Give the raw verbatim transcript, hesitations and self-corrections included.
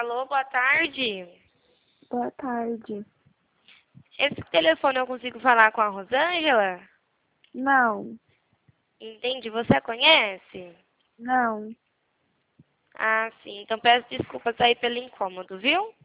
Alô, boa tarde. Boa tarde. Esse telefone eu consigo falar com a Rosângela? Não, Entendi. Você a conhece? não. Ah, sim. Então peço desculpas aí pelo incômodo, viu?